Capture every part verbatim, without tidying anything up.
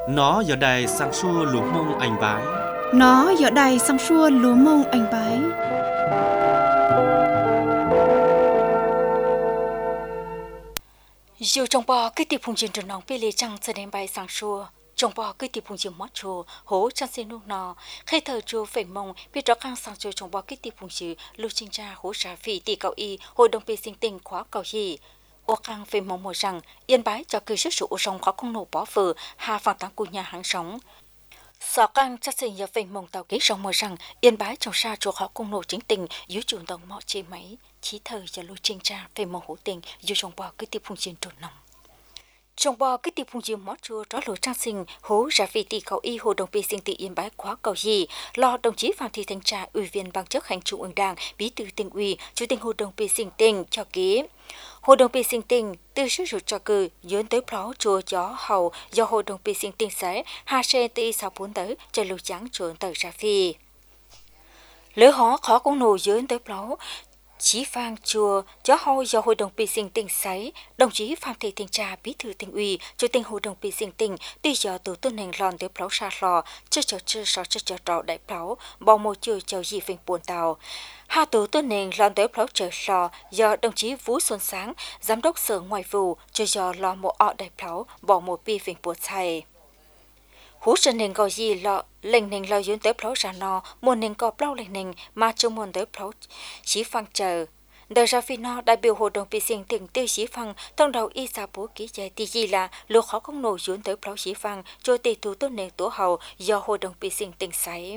Nó giờ đây sang xua lúa mông anh bái. Nó giờ đây sang xua lúa mông anh bái. Dù trong bò cái tiệp phùng trường trường nòng bê lê trăng sẽ đem bay sang xua. Trong bò cái tiệp phùng trường mót chùa hố trăng xe nụ nọ. Khi thờ chùa phẩy mông biết rõ khang sang chùa trong bò cái tiệp phùng trường lưu trình tra hố trả phỉ tỷ cậu y hội đồng bê sinh tình khóa cầu hì. Ô khang phẩy mông mùa rằng yên bái cho cư sức sụ ô sông khó không nổ bó phở hà phẳng tăng cụ nhà hàng sống. Sở căng chắc xây nhờ phẩy mông tàu kế sông mùa rằng yên bái trong xa chùa khó không nổ chính tình dưới chuồng đồng mọ chê máy. Chí thời cho lưu trình tra phẩy mông hữu tình dù trong bò cái tiệp phùng trường trồn nòng. Trong bò cái tiệp phùng dương mót chua đó lối trang sinh hố ra vị tỷ cầu y hồ đồng bê sinh tỷ yên bái khóa cầu gì lo đồng chí Phạm Thị Thanh Trà ủy viên ban chấp hành trung ương đảng bí thư tỉnh ủy chủ tịch hội đồng bê sinh tỉnh cho ký hội đồng bê sinh tỉnh từ sử dụng cho cử dấn tới pháo chùa gió hầu do hội đồng bê sinh tỉnh sẽ hà xe tỷ sáu bốn tới cho lưu trắng chuồn tới ra phi lỡ họ khó cũng nổ dấn tới pháo Chí Phang chùa gió hôi do hội đồng bê sinh tỉnh sấy đồng chí Phạm Thị Thanh Trà bí thư tỉnh ủy chủ tịch hội đồng bê sinh tỉnh tuy giờ tổ tuần hành lòn tới pháo xa lò chưa chờ chưa sợ chưa chờ trọ đại pháo bao môi chưa chờ gì phình buồn tàu hai tổ tuần hành lòn tới pháo chờ lò do đồng chí Vũ Xuân Sáng giám đốc sở ngoại vụ cho do lò một ọ đại pháo bỏ một pi phình buồn say hú sơn nền gọi gì lọ lệnh nền lo duyên tới pháo ra nọ muốn nền có bao lệnh nền mà chưa muốn tới pháo Chí Phang chờ đời ra phi nọ đại biểu hội đồng bê sinh tỉnh tiêu Chí Phang trong đầu y sa bố ký chạy thì gì là lô khó không nổi duyên tới pháo Chí Phang cho tỷ thủ tôn nền tổ hậu do hội đồng bê sinh tỉnh sấy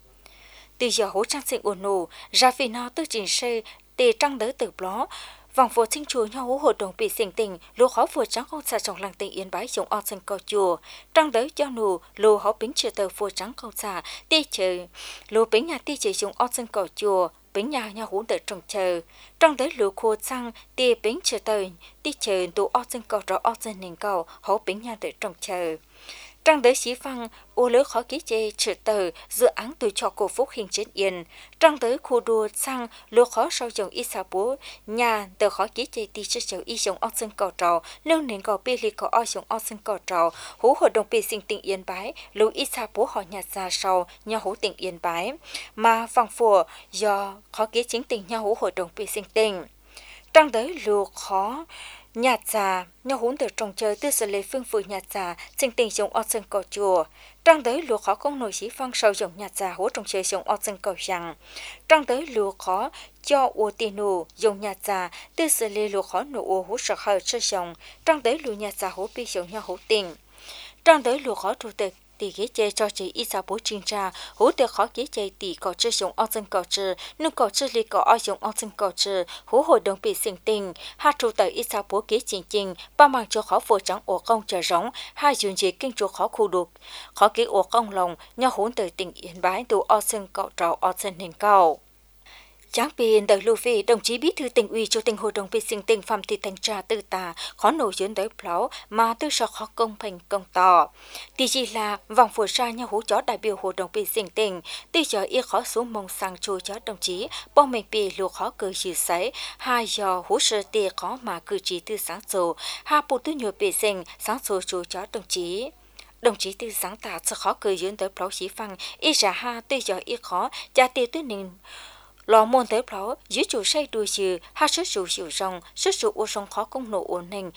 từ giờ hỗ trang sinh ổn nổ ra phi nọ tư trình xây tỷ trăng đỡ từ đó vòng phố sinh chùa nhau hội đồng bị sinh tình lúa khó vừa trắng không xả trong làng tỉnh yên bái dùng o sân cầu chùa trăng đới cho nụ lúa họ bính chờ tờ vừa trắng không xả ti chờ lúa bính nhà ti chờ dùng o sân cầu chùa bính nhà nhà hú đợi trồng chờ trăng đới lúa khô xăng ti bính chờ tờ ti chờ tụ o sân cầu rõ o sân nền cầu họ bính nhà đợi trồng chờ Trang đới Chí Phang ô lỡ khó ký chê trừ tờ dự án từ cho cổ phúc hình trên yên. Trang đới khu đua sang lỡ khó sau dòng y xa bố nhà tờ khó ký chê tí chất dòng y dòng ốc dân cầu trò nâng nền cầu bê lì cầu o dòng ốc dân cầu trò hú hội đồng bê sinh tỉnh yên bái lỡ y xa bố họ nhà xa sau nhà hú tỉnh yên bái mà vòng phùa do khó ký chính tỉnh nhà hú hội đồng bê sinh tỉnh. Trang đới lỡ khó nhà già nhà hún từ trồng chơi từ sự lấy phương phụ nhà già sinh tình dùng ở sân cầu chùa trang tới lúa khó không nổi Chí Phang sau dùng nhà già hỗ trồng chơi dùng ở sân cầu rằng trang tới lúa khó cho ua tiền nụ dùng nhà già từ sự lấy lúa khó nụ ua hỗ sợ hơi chơi dùng trang tới lúa nhà già hỗ bị dùng nhà hỗ tình trang tới lúa khó chủ tịch tỷ ghế chơi cho chị ít sa bố trình tra hỗ trợ khó ghế chơi tỷ có chơi dùng ở sân cầu chư nâng cầu chư li có ở dùng ở sân cầu chư hỗ hội đồng bị sinh tình hai chủ tịch ít sa bố ghế trình trình ba mang cho khó phổ trắng ổ công chờ rống hai dường gì kinh chỗ khó khu đục khó ghế ổ công lòng nhau hỗn từ tỉnh yên bái từ ở sân cầu trào ở sân nền cầu Tráng biên đời lưu phi đồng chí bí thư tỉnh ủy chủ tịch hội đồng bê sinh tỉnh Phạm Thị Thanh Trà tư tà khó nổi duyên tới pháo mà tư sở khó công thành công tỏ. Tỷ gì là vòng phổ ra nhà hú chó đại biểu hội đồng bê sinh tỉnh tư giờ y khó xuống mong sang chùa chó đồng chí bong mình bì lùa khó cử chỉ sấy hai giờ hú sơ tì khó mà cử chỉ tư sáng sổ hai bộ tư nhiều bê sinh sáng sổ chùa chó đồng chí. Đồng chí tư sáng tạo sự khó cử duyên tới pháo Chí Phang y giả ha tư giờ y khó cha tiêu tư nền lò môn tới pháo dưới chủ say đuôi chữ hai số chủ chủ rong số chủ ô sông khó công nổ ổn hình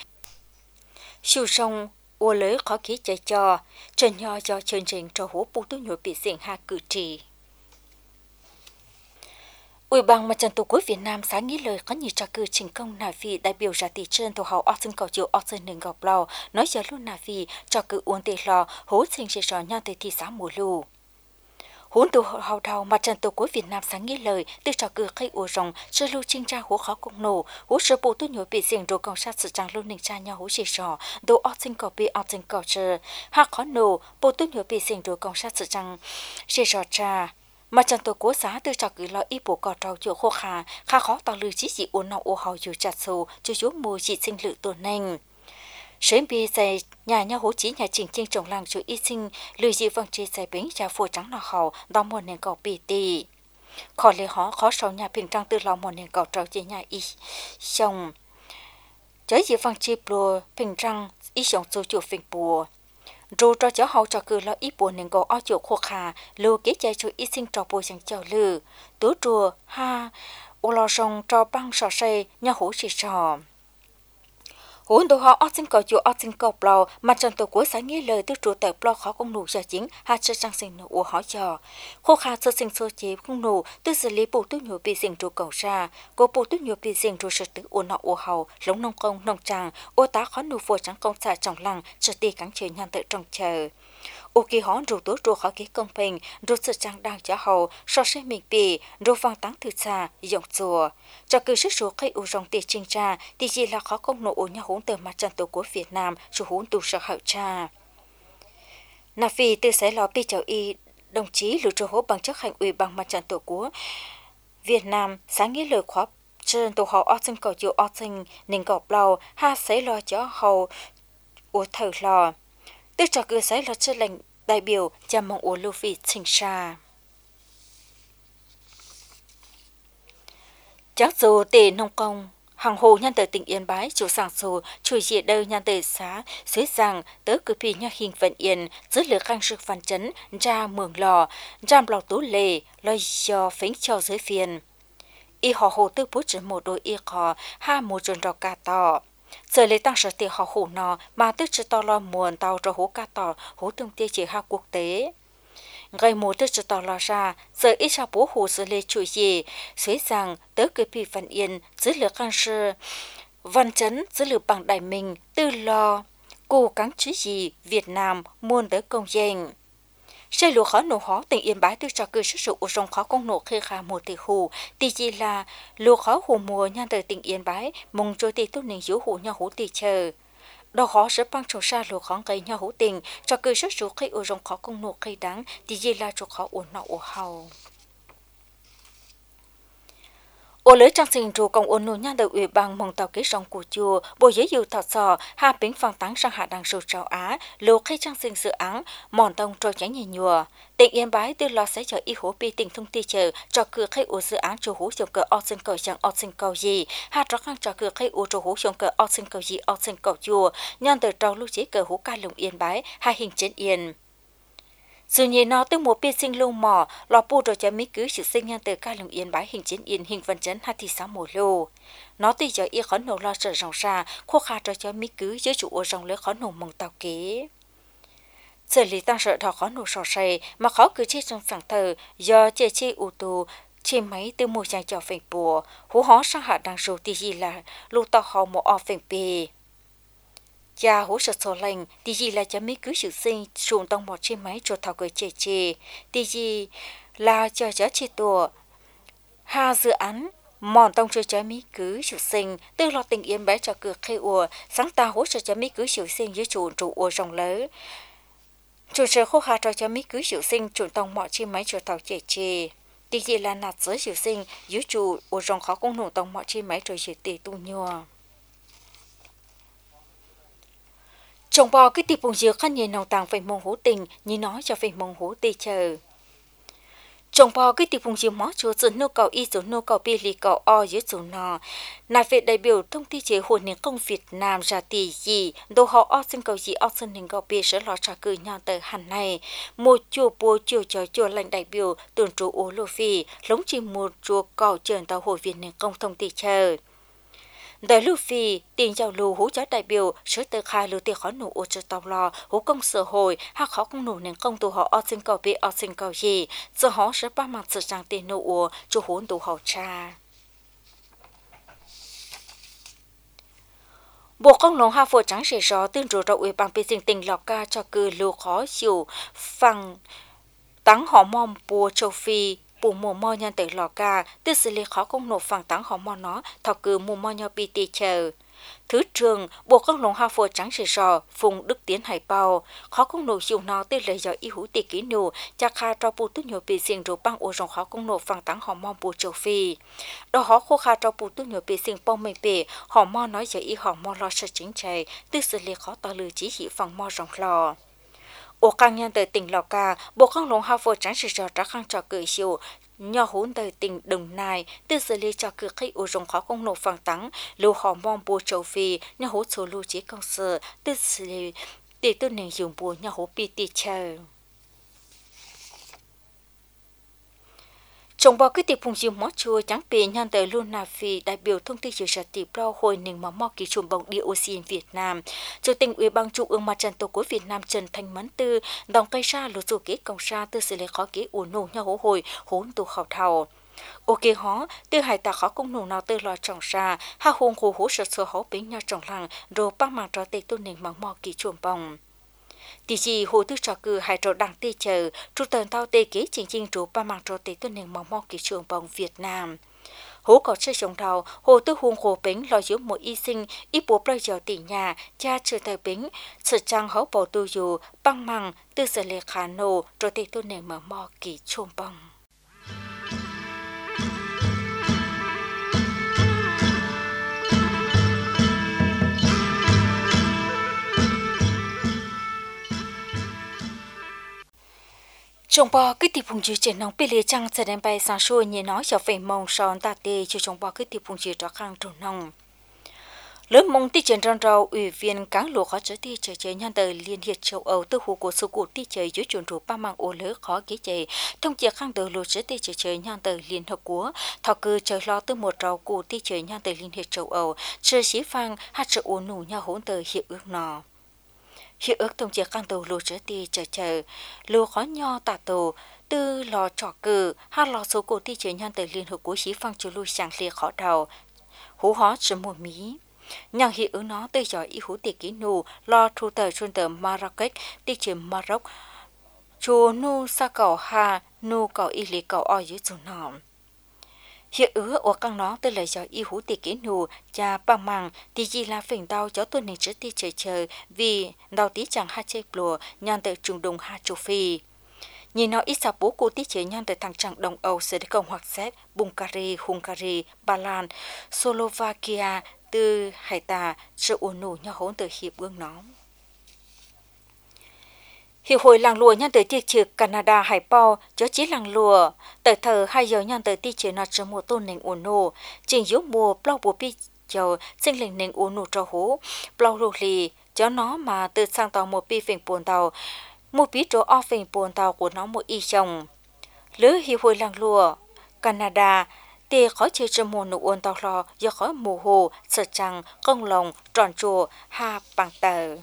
chủ sông ô lưới khó khí chạy cho trần nho do chương trình cho hố bộ tư nhồi bị diễn hạ cử trì Ủy ban Mặt trận Tổ quốc Việt Nam sáng nghĩ lời có nhiều trò cử trình công Nà Phi đại biểu ra tỷ trên tổ hậu Austin cầu chiều Austin nền gọc lò nói giờ luôn Nà Phi trò cử uốn tê lò hố trình sẽ trò nhau tới thị xã mùa lù Huấn từ hậu đầu Mặt trận Tổ quốc Việt Nam sáng nghĩ lời từ trò cử cây ủa rồng sơ lưu trinh tra hố khó công nổ hố sơ bộ tu nhồi bị diễn đồ công sát sự trang lưu nền tra nhau hố chỉ trò đồ ở sinh cầu bị ở sinh cầu chờ hạ khó nổ bộ tu nhồi bị diễn đồ công sát sự trang chỉ trò tra Mặt trận Tổ quốc xã từ trò cử lo y bộ cỏ trâu chỗ khô khả khá khó tạo lưu chỉ dị uốn nào ô hào dù chặt sâu cho chú mùa dị sinh lự tổ nành Sớm bì dày nhà nhau hố chí nhà trình chiên trồng làng chủ y sinh lưu dị vâng trí dày bính trà phù trắng nọ hậu đo mùa nền cầu bì tì. Khó lê hóa khó sầu nhà bình trăng tư lò mùa nền cầu trâu chế nhà y xong. Chới dị vâng trí bùa bình trăng y xong dù chủ phình bùa. rồi cho cháu hậu cho cứ lo ít buồn nên có ở chỗ khô khà lưu kế chạy cho ít sinh trò bồi chẳng chào lư tứ chùa ha ô lo sông cho băng sò xây nhà hủ chỉ sò huống đồ họ ở sinh cầu chỗ ở sinh cầu bò mà trong tổ cuối sáng nghe lời tứ chùa tại bò khó công nụ giờ chính ha chưa sang sinh nụ hỏi chờ khô khà sơ sinh sơ chế không nụ tư xử lý bộ tứ nhiều bị sinh trụ cầu ra cô bộ tứ nhiều bị sinh trụ sự tứ ô nọ ô hầu lống nông công nông tràng ô tá khó nụ phù trắng công xả trọng lăng trở đi cắn chơi nhàn tự trong chờ ô kỳ hón rủ tố rủ khó kế công bình rủ sự trang đang trả hậu so sánh mình bì rủ vang táng từ xa dòng chùa cho cứ sức số cây u rong tiệt trình tra thì chỉ là khó công nộ nhà hỗn từ mặt trận tổ quốc Việt Nam chủ hỗn tụ sở hậu cha nà phi từ sẽ lò pi chào y đồng chí lưu trụ hỗ bằng chức hành ủy bằng mặt trận tổ quốc Việt Nam sáng nghĩa lời khóa trên tổ hậu ở sinh cầu chiều ở sinh nên gọp lầu ha sẽ lo cho hậu u thở lò tức cho cứ sẽ là chất lệnh đại biểu chào mong u lưu phi trình xa chắc dù tề nông công hàng hồ nhân tử tỉnh Yên Bái chủ sản dù chủ diện đâu nhân tử xá dưới rằng tới cử phi nhà hình vận yên dưới lửa khang sức phản chấn ra mường lò ram lò tú lề lo do phánh cho dưới phiền y họ hồ tư bố trở một đôi y khó ha một trường đọc ca tỏ giờ lấy tăng sở tiền họ hồ nọ mà tức chỉ to lo muộn tàu cho hố ca tỏ hố tương tiêu chỉ ha quốc tế gây một tức chỉ to lo ra giờ ít sao bố hồ xử lý chủ gì dưới rằng tới cái phi phần yên dưới lửa can sư văn chấn dưới lửa bằng đại mình tư lo cô cắn chứ gì Việt Nam muôn tới công danh xe lúa khó nổ khó tỉnh Yên Bái được cho cơ sức sự trong khó công nổ khi khá một tỷ hù tỷ chỉ là lúa khó hù mùa nhân từ tỉnh Yên Bái mong cho tỷ tốt nên giữ hù nhau hú tỷ chờ đó khó sẽ bằng chỗ xa lúa khó gây nhau hú tình cho cơ sức sự khi ở trong khó công nổ khi đáng tỷ chỉ là chỗ khó ổn nọ ổ hầu ô lưới trang sinh trụ công ôn nô nhân từ ủy ban mong tàu kế rong của chùa bộ giới dụ thọ sò hà bính phang táng sang hạ đằng sầu trào á lô khi trang sinh dự án mòn tông trôi tránh nhẹ nhùa tỉnh Yên Bái tư lo sẽ cho y hố pi tỉnh thông ti chờ cho cửa khai ô dự án chủ hú trong cờ o sinh cầu chẳng o sinh cầu gì hà trắc khang cho cửa khai ô chủ hú trong cờ o sinh cầu gì o sinh cầu chùa nhân từ trâu lưu chế cờ hú ca lùng Yên Bái hai hình trên yên sự nhẹ nó từ một biên sinh lâu mỏ lò pu rồi cho mỹ cứ sự sinh nhân từ ca lùng Yên Bái hình chiến yên hình văn chấn hai thị xã mùa lô nó từ giờ y khó nổ lo sợ ròng ra khô kha rồi cho mỹ cứ dưới chủ ô ròng lưới khó nổ mong tàu kế xử lý tăng sợ thọ khó nổ sò say mà khó cứ chết trong sảng thờ do chế chi ô tô chi máy từ một trang trò phèn bùa hú hó sang hạ đằng sầu thì gì là lô tàu họ một o phèn bì cha hỗ trợ sổ lành thì gì là cho mấy cứ sự sinh xuống tông một trên máy cho thảo cười chê chê thì gì là cho cháu chê tùa hà dự án mòn tông cho cháu mấy cứ sự sinh từ lo tình Yên Bái cho cửa khai ùa sáng ta hỗ trợ cho mấy cứ sự sinh dưới chủ trụ ùa rồng lớn chủ sở khô hà cho cháu mấy cứ sự sinh xuống tông một trên máy cho thảo chê chê thì gì là nạt dưới sự sinh dưới chủ ùa rồng khó công nổ tông một trên máy rồi sự tì tu nhua trồng bò cái tiệp bùng dừa khăn nhìn nòng tàng phải mông hố tình như nói cho phải mông hố tê chờ trồng bò cái tiệp bùng dừa mó chúa dẫn nô cầu y dẫn nô cầu bì lì cầu o dưới chỗ nọ nà việt đại biểu thông tin chế hội những công Việt Nam ra tỷ gì đồ họ o xin cầu gì o xin hình cầu bì sẽ lo trả cử nhau tới hẳn này một chùa bùa chùa cho chùa lãnh đại biểu tuần trụ ô lô phi lống chỉ một chùa cầu trường tàu hội Việt những công thông tin chờ đại lưu phi tiền giàu lù hú cháu đại biểu sứ từ khai lưu tiền khó nổ ô cho tàu lò hú công sở hội ha khó công nổ nên công tụ họ o xin cầu bị o xin cầu gì giờ họ sẽ ba mặt sự rằng tiền nổ ô cho hú tụ họ cha bộ công lòng ha phổ trắng sẽ rõ tương rồi rồi ủy ban tình tình lọc ca cho cử lưu khó chịu phẳng tắng họ mong bùa châu phi bù mùa mò nhân từ lò ca tư xử lý khó công nộp phẳng táng họ mò nó thọ cử mùa mò nhau pi tì chờ thứ trường bộ công lòng ha phổ trắng sẽ rõ phùng đức tiến hải bao khó công nộp dùng nó tư lời giờ y hữu tì kỹ nụ cha kha cho bù tu nhiều pi xiên rồi băng ô rong khó công nộp phẳng táng họ mò bù châu phi đó họ khô kha cho bù tu nhiều pi xiên bông mây pi họ mò nói giờ y họ mò lo sợ chính chạy tư xử lý khó tỏ lư chỉ chỉ phẳng mò rong lò ô càng nhân từ tỉnh Lào Cà, bộ công lòng ha phổ trắng sự trò trắc khang trò cười siêu nhỏ hỗn từ tỉnh Đồng Nai từ xử lý cho cửa khi ô rồng khó công nộp phẳng tắng lưu họ mong bùa châu phi nhỏ hỗ số lưu chế công sở từ xử lý để tôi nên dùng bùa nhà hố pi tì chờ trong bao cái tiệp phùng diêu mót chua trắng bì nhân tới luôn là vì đại biểu thông tin chỉ ra tiệp lo hồi nền mà mò kỳ trùng bóng dioxin Việt Nam chủ tịch ủy ban trung ương mặt trận tổ quốc Việt Nam Trần Thanh Mẫn Tư đồng cây ra lúa dù kế công ra từ xử lý khó kế ổn nổ nhau hố hồi hỗn tụ khảo thảo ok hó từ hải ta khó công nổ nào từ lò trồng ra ha hùng hồ hố sợ sợ hó bính nhau trồng làng rồi ba mảng trò tê tôn nền mà mò kỳ trùng bóng tỷ chỉ hồ tư trò cử hai trò đảng tê chờ trụ tần tao tê kế chính chính trụ ba mạng trò tê tuân nền mong mong kỳ trường bóng Việt Nam hố có chơi trồng đầu hồ tư hùng hồ bính lo dưỡng một y sinh ít bố bây giờ tỷ nhà cha chưa thời bính sự trang hấu bầu tu dù băng măng tư sở lệ khả nổ trò tê tuân nền mong mong kỳ trường bóng trong bò cái tiệp phùng chữ trên nông bê lê trăng sẽ đem bay sang xuôi như nói cho về mông son ta tê cho trong bò cái tiệp phùng chữ đó khang trồn nông lớn mông tí trên rong rau ủy viên cán lụa khó trở ti chơi chơi nhân đời liên hiệp châu Âu từ hồ của số cụ ti chơi dưới chuẩn rủ ba mang ô lỡ khó ghé chơi thông chia khang đời lụa trở ti chơi chơi nhân đời liên hợp quốc thọ cư chơi lo từ một rau cụ ti chơi nhân đời liên hiệp châu Âu chơi xí phang hát sự ôn nụ nhau hỗn đời hiệu ước nọ hiệu ước thông chia khang đầu lúa trở ti chờ chờ lúa khó nho tạ tổ từ lò trọ cử hai lò số cổ ti chơi nhân từ liên hợp quốc xí phăng chú lui sang lia khó đầu hú hó chỉ một mí nhang hiệu ước nó từ giỏi y hú tiệt kỹ nụ lò thu tờ chuyên tờ Marrakech ti chơi Maroc chùa nu sa cầu ha nu cầu y lý cầu o dưới chỗ nọ hiệu ước ở căng nó từ lời giỏi y hú tiệt kỹ nụ cha bằng măng thì chỉ là phình đau cho tôi nên trước ti chơi chơi vì đau tí chẳng hai chơi lùa nhang từ trung đông hai châu phi nhìn nó ít sao bố cô tí chơi nhang từ thằng chẳng đông Âu sẽ được cộng hòa Séc, Bulgaria, Hungary, Ba Lan, Slovakia từ hải tà sự ổn nổ nhau hỗn từ hiệp ước nóng Hiệp hội làng lụa nhân tới tiệc trực Canada Hải Bao cho chí làng lụa tới thờ hai giờ nhân tới tiệc trực nó cho mùa tôn nền ổn nổ trình yếu mùa plau bùa pi chờ sinh lệnh nền ổn nổ cho hố plau lụa lì cho nó mà từ sang tàu một pi phình buồn tàu một pi chỗ o phình buồn tàu của nó một y chồng lứa hiệp hội làng lụa Canada tê khó chơi cho mùa nụ ổn tàu lò do khó mùa hồ sợ trăng công lòng tròn chùa ha bằng tờ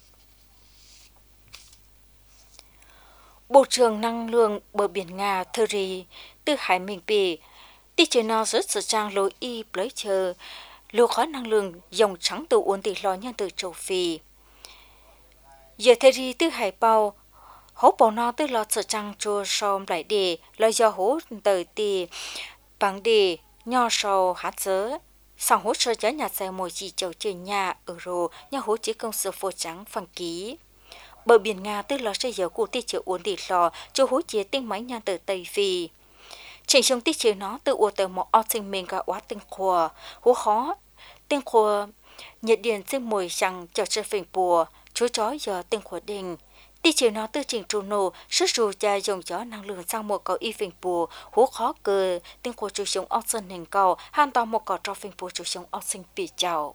Bộ trưởng năng lượng bờ biển Nga Thuri từ Hải Minh Bì tí chơi nó rất sự trang lối y lấy chờ lúa khó năng lượng dòng trắng từ uốn tỷ lo nhân từ châu Phi. Giờ Thuri từ Hải Bao hố bỏ nó từ lo sự trang chua xóm lại đề lo do hố từ tì bằng đề nho sầu hạt dớ sang hỗ trợ cho nhà xe mồi chỉ chầu chơi nhà euro nhà hỗ chỉ công sự phô trắng phẳng ký. Bờ biển Nga từ lò xây dầu của tiết chế uốn tỷ lò cho hỗ chế tinh máy nhà từ Tây Phi. Trình trong tiết chế nó từ uốn từ một áo sinh mình cả quá tinh khua, hỗ khó tinh khua nhiệt điện sinh mùi chẳng cho chân phình bùa, chú chó giờ tinh khua đình. Tiết chế nó từ trình trù nổ, sức rù cha dùng gió năng lượng sang một cầu y phình bùa, hỗ khó cơ tinh khua chú sống áo sinh hình cầu, han tao một cầu cho phình bùa chú sống áo sinh bị chào.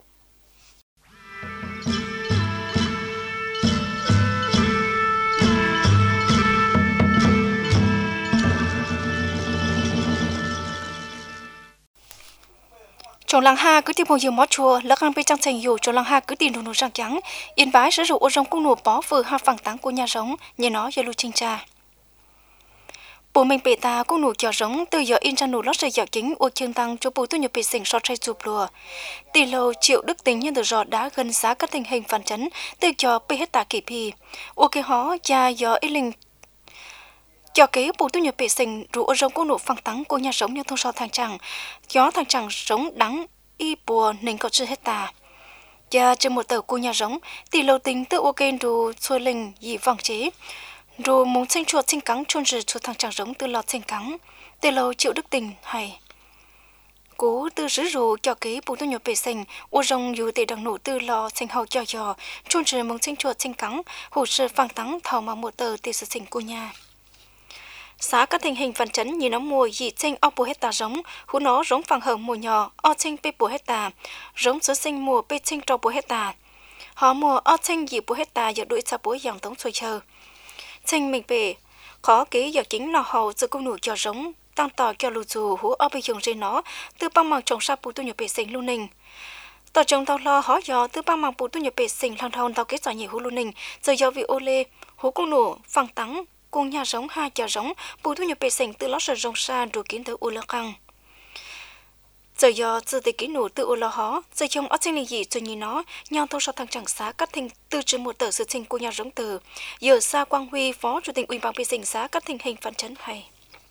Trong làng ha cứ tìm một nhiều mót chùa lắc ăn bê trang thành dù trong làng ha cứ tìm đồ nổ răng trắng yên bái sử dụng ô rong cung nổ bó vừa ha phẳng táng của nhà giống như nó giờ lưu trinh trà bộ mình bể ta cung nổ cho giống từ giờ in ra nổ lót rơi dạo chính ô chương tăng cho bộ tu nhập bể sinh so trai chụp lùa tỷ lô triệu đức tính nhân từ giọt đã gần giá các tình hình phản chấn từ cho bê hết tạ kỳ pì ô kê hó cha giờ ít linh cho kế bộ tu nhập bể sinh rủ ô rong cung nổ phẳng táng của nhà giống như thông so thang chẳng gió thằng chẳng sống đắng y bùa nên có chưa hết ta cha trên một tờ của nhà giống tỷ lô tính tự ok đồ xuôi linh dị vòng chế rồi muốn sinh chuột sinh cắn chôn rửa chuột thằng chẳng giống từ lọt sinh cắn tỷ lô chịu đức tình hay cố từ rứ rù cho kế bộ tu nhập bể sinh ô rong dù để đằng nổ từ lò sinh hậu cho giò chôn rửa muốn sinh chuột sinh cắn hồ sơ phẳng táng thảo mà một tờ tỷ sự sinh của nhà xã các tình hình phản chấn như nó mùa dị sinh o bùa hết tà giống hú nó giống phẳng hở mùa nhỏ o sinh bê bùa hết tà giống số sinh mùa bê sinh trò bùa hết tà họ mua ở trên gì bố hết ta giờ đuổi xa bố dòng tống xôi chờ trên mình về khó ký giờ chính là hậu giữa công nụ cho giống tăng tỏ cho lù dù hú ở bây dùng trên nó từ băng măng trồng sa bù tu nhập bể sinh luôn nình tỏ trồng tàu lo khó gió từ băng măng bù tu nhập bể sinh thằng thằng tàu kết giỏi nhiều hú luôn nình giờ do vị ô lê hú công nụ phẳng tắng cùng nhà giống hai chợ giống bù tu nhập bể sinh từ lót sờ rong sa đủ kiến tới u lơ căng giờ do từ từ kỹ nụ từ u lơ hó giờ trong ở trên này gì cho nhìn nó nhau thâu sau thằng chẳng xá cắt thành từ trên một tờ sự sinh của nhà giống từ giờ xa Quang Huy phó chủ tịch ủy ban bể sinh xá cắt thành hình phản chấn hay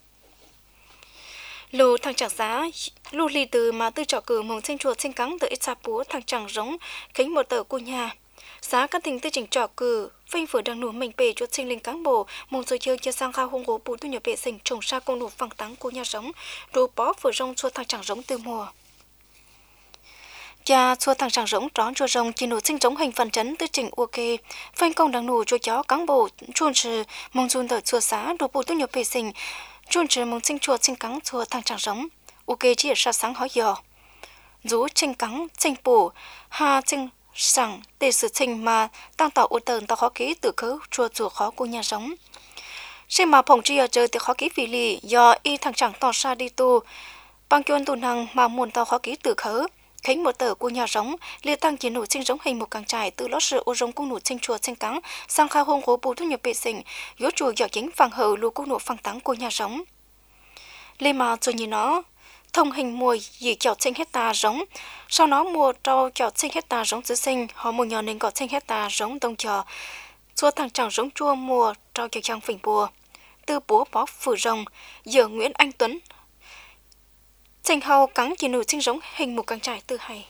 lù thằng chẳng giá lù lì từ mà từ trọ cử mong sinh chuột sinh cắn từ ít xa búa thằng chẳng giống kính một tờ của nhà giá các tình tư chỉnh trọ cử phanh vừa đang nổ mình bể chuột sinh linh cán bộ mong rồi chơi cho sang khao hông gỗ bù tu nhập bể sinh trồng sa công nổ phẳng tắng của nhà giống đồ bó vừa rong chuột thằng chẳng giống từ mùa cha chuột thằng chẳng giống trón chuột rong chỉ nổ sinh giống hình phần chấn tư chỉnh ok phanh công đang nổ chuột chó cán bộ chuột trừ mong dùn tờ chuột giá đồ bù tu nhập bể sinh chuột trừ mong sinh chuột sinh cắn chuột thằng chẳng giống ok chỉ là sáng hỏi giờ rú sinh cắn sinh bù ha sinh rằng để sự trình mà tăng tạo ô tờn tạo khó ký từ khứ chùa chùa khó của nhà sống. Xem mà phòng tri ở chơi thì khó ký vì lì do y thằng chẳng tỏ xa đi tu bằng chuyên tu năng mà muốn tạo khó ký từ khứ khánh một tờ của nhà sống liệt tăng chỉ nổ sinh giống hình một càng trải từ lót sự ô rong cung nổ sinh chùa sinh cắn sang khai hông gỗ bù thu nhập bệ sinh yếu chùa dạo chính phẳng hờ lù cung nổ phẳng tắng của nhà sống. Lê mà rồi nhìn nó thông hình mùi dì chọt sinh hecta giống sau đó mua trâu chọt sinh hecta giống tứ sinh họ mua nhỏ nên gọt sinh hecta giống đông trò xua thằng chẳng giống chua mua trâu chọt chẳng phình bùa từ bố bó phủ rồng giờ Nguyễn Anh Tuấn sinh hầu cắn chỉ nụ sinh giống hình một càng trải từ hay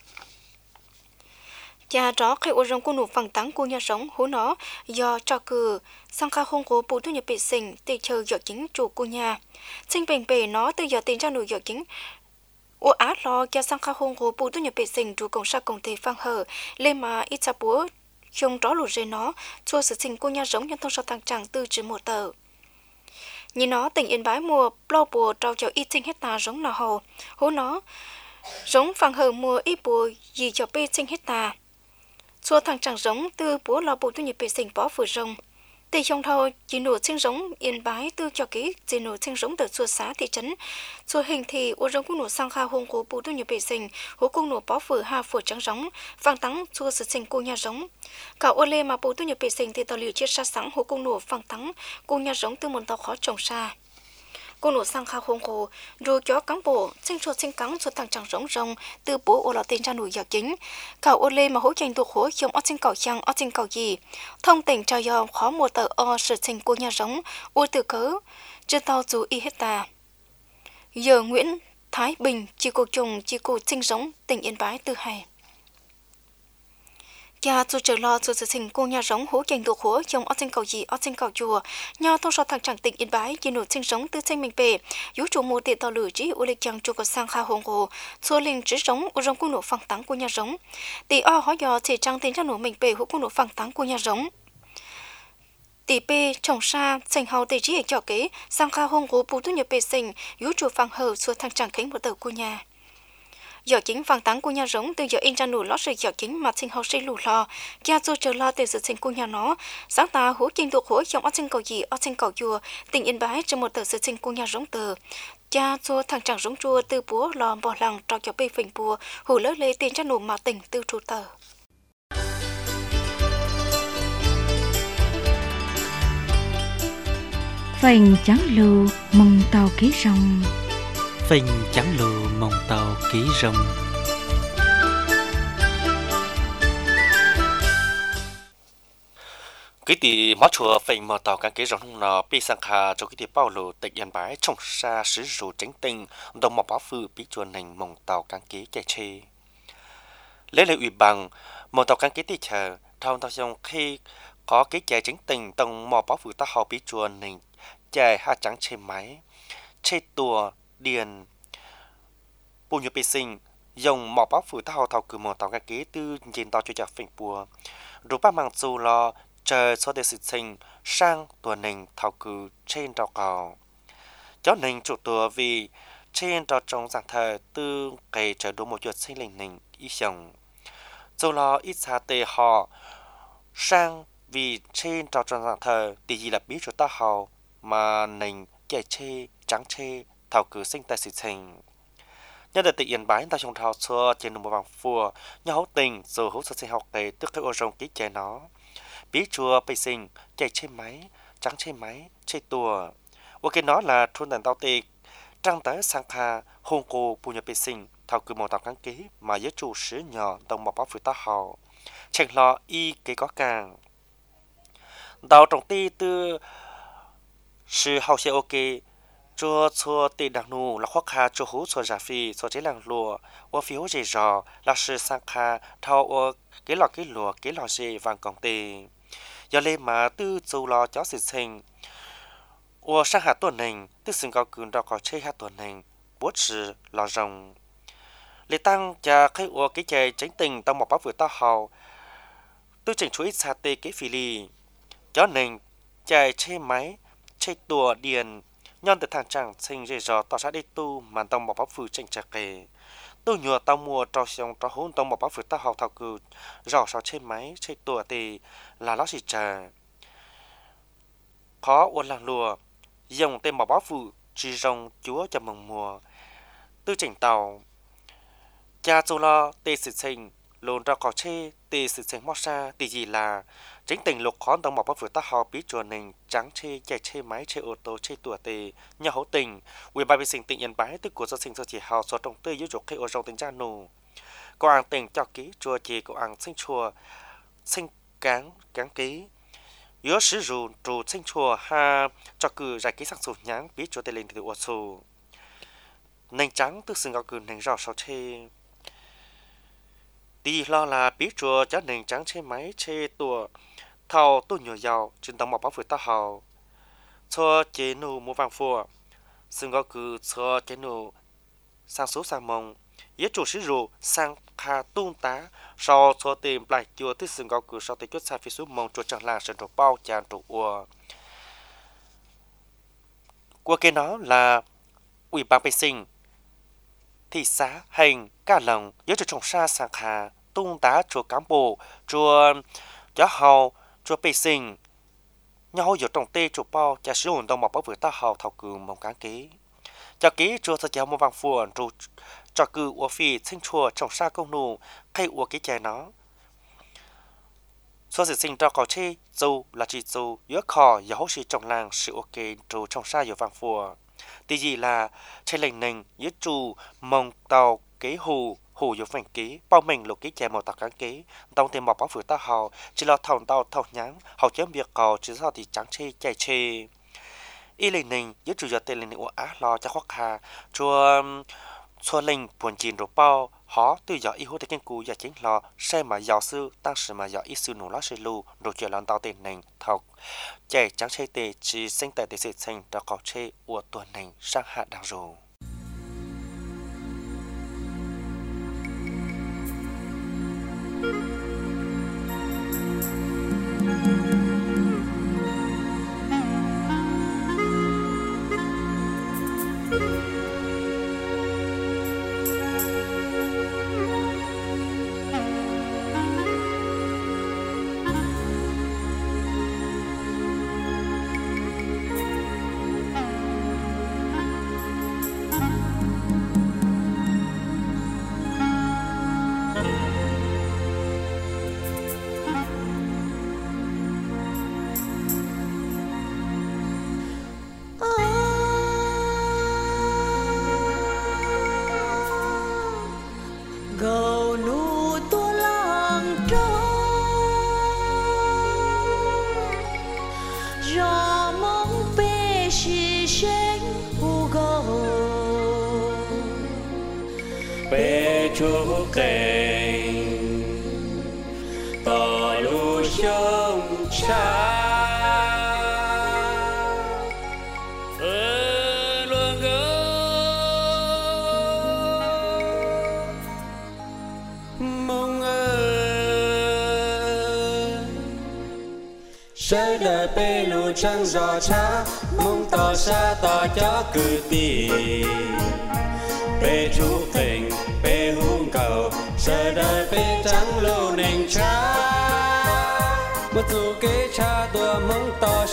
cha đó khi ô rong của nụ phẳng tắng của nhà sống hú nó do cho cử sang khai hông của bù thu nhập bệ sinh để chờ dọ chính chủ của nhà sinh bình bề nó từ giờ tiền cho nụ dọ chính ô á lo cho sang khai hông của bù thu nhập bệ sinh chủ công sa công thể phang hở lên mà ít sa búa không rõ lụt rơi nó chua sự sinh của nhà giống nhân thông sau tăng chẳng từ chỉ một tờ nhìn nó tỉnh Yên Bái mua plo bùa trao cho ít sinh hecta giống nào hồ hú nó giống phang hở mua ít bùa gì cho bê sinh hecta xua thằng chẳng giống từ búa lò bù thu nhập bệ sinh bỏ vừa rồng tây trong thâu chỉ nổ sinh giống Yên Bái tư cho ký chỉ nổ sinh giống từ xua xã thị trấn xua hình thì ô rong cũng nổ sang kha hông của bù thu nhập bệ sinh hố cung nổ bỏ vừa hà vừa trắng giống vàng tắng xua sự sinh cô nhà giống cả ô lê mà bù thu nhập bệ sinh thì tàu liều chiết sa sáng hố cung nổ vàng tắng cô nhà giống từ một tàu khó trồng xa cô nổ sang kha hông hồ rồi chó cắn bộ sinh chuột sinh cắn chuột thằng chẳng giống rồng từ bố ô lò tên cha nổi giặc chính cả ô lê mà hỗ tranh thuộc hỗ trong ở sinh cầu chăng ở sinh cầu gì thông tình cho do khó một tờ o sự sinh cô nhà giống ô từ cớ chưa tao dù y hết ta giờ Nguyễn Thái Bình chi cô trùng chi cô sinh giống tỉnh Yên Bái từ hay cha chú chờ lo chú sự sinh cô nhà giống hố tranh thuộc hố trong ở sinh cầu gì ở sinh cầu chùa nhau thông sau thằng chẳng tỉnh Yên Bái chỉ nổi sinh giống từ sinh mình về yếu chủ mua tiền tàu lửa chỉ u lịch chẳng chùa có sang kha hồng hồ xua linh chỉ giống u rong cung nổ phẳng tắng của nhà giống tỷ o hỏi dò chỉ trang tiền cho nổ mình về hố cung nổ phẳng tắng của nhà giống tỷ p trồng sa sinh hầu tỷ chỉ ở trọ kế sang kha hồng hồ bù thu nhập bề sinh yếu chủ phẳng hờ xua thằng chẳng kính một tờ của nhà giờ chính phẳng tắng của nhà giống từ giờ in ra nụ lót rồi giờ chính mà sinh hậu sinh lù lo cha chú chờ lo từ sự sinh của nhà nó sáng ta hú trình thuộc hối trong ở sinh cầu gì ở sinh cầu chùa tỉnh Yên Bái trong một tờ sự sinh của nhà giống từ cha chú thằng chẳng giống chùa từ búa lò bỏ lằng trò cho bê phình bùa hủ lỡ lê tiền cho nụ mà tỉnh từ trụ tờ phình trắng lù mong tàu ký rong phình trắng lù mong tàu ký rồng cái tỷ mót chùa phình mò tàu cá ký rồng nó bị sang kha cho cái tỷ bao lù tỉnh Yên Bái trồng xa sử dụng tránh tình đồng mỏ báo phư bị chùa nành mong tàu cá ký chạy chê lấy lời ủy bằng mò tàu cá ký tỷ chờ thao tàu xong khi có cái chạy tránh tình đồng mỏ báo phư ta họ bị chùa nành chạy hai trắng chê máy chê tua điền bù nhựa bê sinh dùng mỏ báo phủ thao thao cử mỏ tàu cá kế tư nhìn tàu cho chặt phình bùa rồi ba mang dù lo chờ số đề sự sinh sang tuần nình thao cử trên tàu cào cháu nình chủ tùa vì trên tàu trong dạng thời tư ngày chờ đủ một chuột sinh lình nình ý chồng dù lo ít xa tê họ sang vì trên trò tròn dạng thờ thì gì là biết cho ta hào mà nền chạy chê trắng chê thảo cử sinh tại sự thành nhân đại tự yên bái ta trong thảo xưa trên một vòng phùa nhà hậu tình rồi hậu sinh học tế tức cái ô rồng ký chạy nó biết chùa bày sinh chạy chê máy trắng chê máy chê tùa và cái nó là thôn đàn tao tê trăng tới sang kha hôn cô bù nhà bày sinh thảo cử một tàu cán ký mà với chủ sứ nhỏ đồng một báo phụ ta hào chẳng lo y cái có càng đào trọng ti từ sự hậu sẽ ok cho cho tiền đặc nụ là khoác hà cho hú cho giả phi cho chế làng lùa và phiếu dễ dò là sự sang hà thao ở cái lò cái lùa cái lò dễ vàng còng tề giờ lên mà tư châu lo cho sự sinh và sang hà tuần này tư sinh cao cường đào có chơi hà tuần này bố sự lò rồng lệ tăng cha khai ở cái chơi tránh tình tao một báo vừa tao hào tư chỉnh chuỗi xa tê cái phi lì cho nên chạy chơi máy chơi tùa điền nhân từ thằng chàng sinh dễ dò tao sẽ đi tu mà tao một báo vừa chỉnh chặt kề tôi nhờ tao mua trò xong trò hôn tao một báo vừa tao học thảo cử dò sao chơi máy chơi tùa thì là nó gì trà khó uốn làng lùa dùng tên một báo vừa chỉ rồng chúa cho mừng mùa tư chỉnh tàu cha châu lo tê sự sinh lồn ra có chê tê sự sinh mót xa tì gì là chính tình lục khó đồng một bác vừa ta họ biết chùa nình trắng chê chạy chê máy chê ô tô chê tùa tê nhà hậu tình vì bà bị sinh tình nhân bái tức của gia sinh do chỉ hào so trong tươi yếu dục khi ô rong tình cha nù có ăn tình cho ký chùa chê có ăn sinh chùa sinh cáng cáng ký yếu sử dụng trụ sinh chùa ha cho cử giải ký sang sụt nháng biết chùa tê lên thì ô sù nình trắng tức xưng gạo cử nình rào sao chê đi lo là biết chùa cho nền trắng trên máy chê tùa thầu tôi nhiều giàu trên tầng một báo vừa ta hào cho chế nụ mua vàng phùa xưng có cứ cho chế nụ sang số sang mông yết chủ sử dụng sang kha tung tá sau cho tìm lại chùa tức xưng có cứ sau tới chút xa phía xuống mông chùa chẳng là sân trục bao tràn trục ua qua cái nó là ủy ban vệ sinh thị xã hành cả lòng nhớ cho trồng sa sang hà tung tá chùa cán bộ chùa giáo hào chùa bê sinh nhau giữa trồng tê chùa bao cha sử dụng đồng một báo vừa ta hào thảo cử mong cán ký cho ký chùa sẽ giáo một vàng phùa rồi cho cử của phi sinh chùa trồng sa công nụ hay của cái chè nó số sự sinh cho có chê dù là chỉ dù giữa kho giáo sĩ trồng làng sự ok rồi trồng sa giữa vàng phùa tí gì là chơi lệnh nền dưới trù mông tàu kế hù hù yếu phành ký bao mình lục ký chè màu tạc cán ký tông tiền mọc báo vừa ta hào chỉ là thòng tàu thòng nháng hào chém việc cầu chỉ sao thì trắng chê chạy chê y lệnh nền dưới trù giờ tên lệnh của á lo cho khoác hà chua chua lệnh buồn chín rồi bao họ từ giờ y hút tới kinh cú giờ chính lo xe mà giáo sư tăng sự mà giờ y sư nổ lá sư lu rồi chuyện lần tàu tiền nền thọc chạy trắng chê tê chỉ sinh tại tê sự sinh đã có chê của tuần nền sang hạ đào rồi chúa tình tỏ lu sông xa ơ luôn gỡ mong ơi sẽ đời bê lu trăng giò cha mong tỏ xa tỏ cho cử tì bê chúa tình bê hung cầu giờ đời bê trắng lô nền cha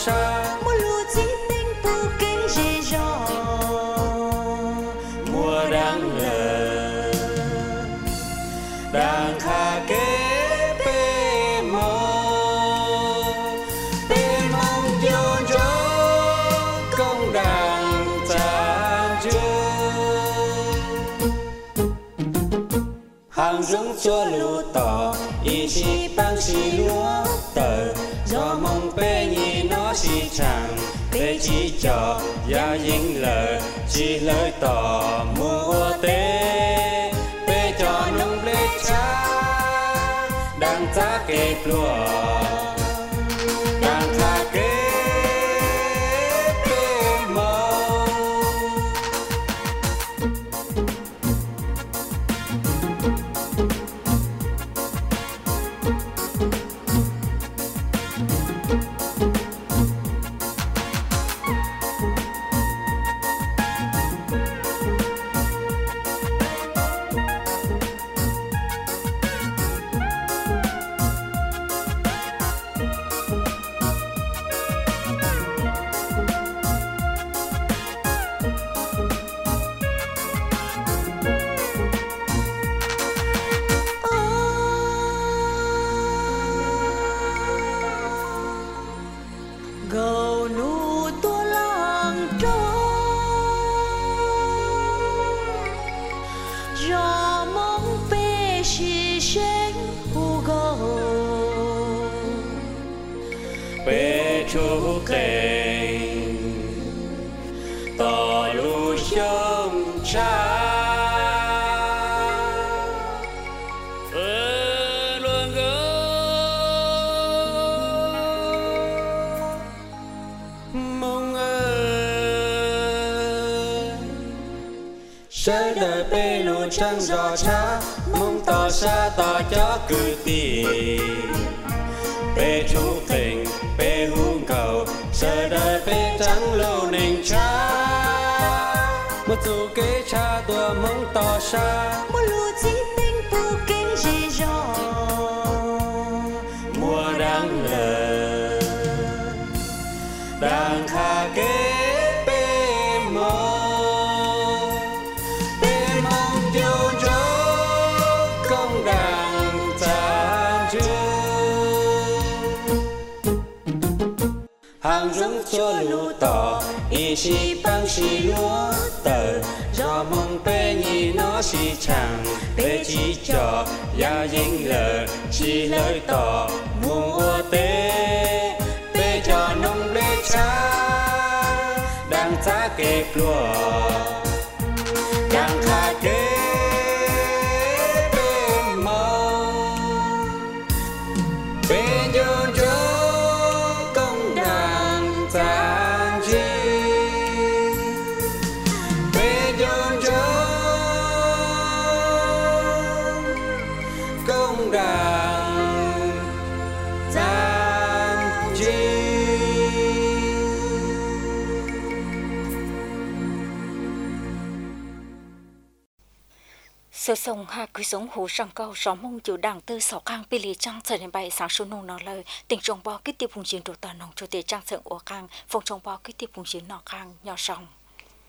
sa mua lúa chỉ tinh tu kinh dễ dò mùa đang lờ đang kha kế bê mô bê mong dồn dỗ công đàn tràn chưa hàng rung cho lúa tỏ ý chí băng xì lúa tờ do mong bê nhì nó xì chẳng bê chỉ cho gia dính lờ chỉ lời tỏ mua tế bê cho nông lê cha đang giá kê lúa đang tha kế bê mong gầu nu tua lang trâu do mong bê xì xén hu gầu bê chú kênh tỏ lũ sông cha ơ luôn gỡ mong ơi sẽ đời bê lũ trăng giò cha mong tỏ xa tỏ cho cử tì bê chú tình bê hung cầu giờ đời bê trắng lâu nền cha một dù kế cha tua mong tỏ xa mua lúa chỉ tinh tu kinh dễ dò mùa đang lờ đang kha kế bê mô bê mong dồn dỗ công đàn tràn chưa hàng rung cho lúa tỏ ý chí băng xì lúa tờ do mong bê nhì nó xì chẳng bê chỉ cho gia dính lờ chỉ lời tỏ mua tế bê cho nông lê cha đang giá kê lúa đang kha kế bê mong bê dồn dỗ công đàn tràn chi bê dồn dỗ công đàn tràn chi. Sơ sông hạ cứ sống hồ sang cao gió mông chủ đảng tư sáu khang pi lì trang trở đến bài sáng số nông nó lời tỉnh trồng bò kết tiếp vùng chiến đồ tà nông cho tế trang thượng ủa khang phòng trồng bò kết tiếp vùng chiến nọ khang nhỏ sòng.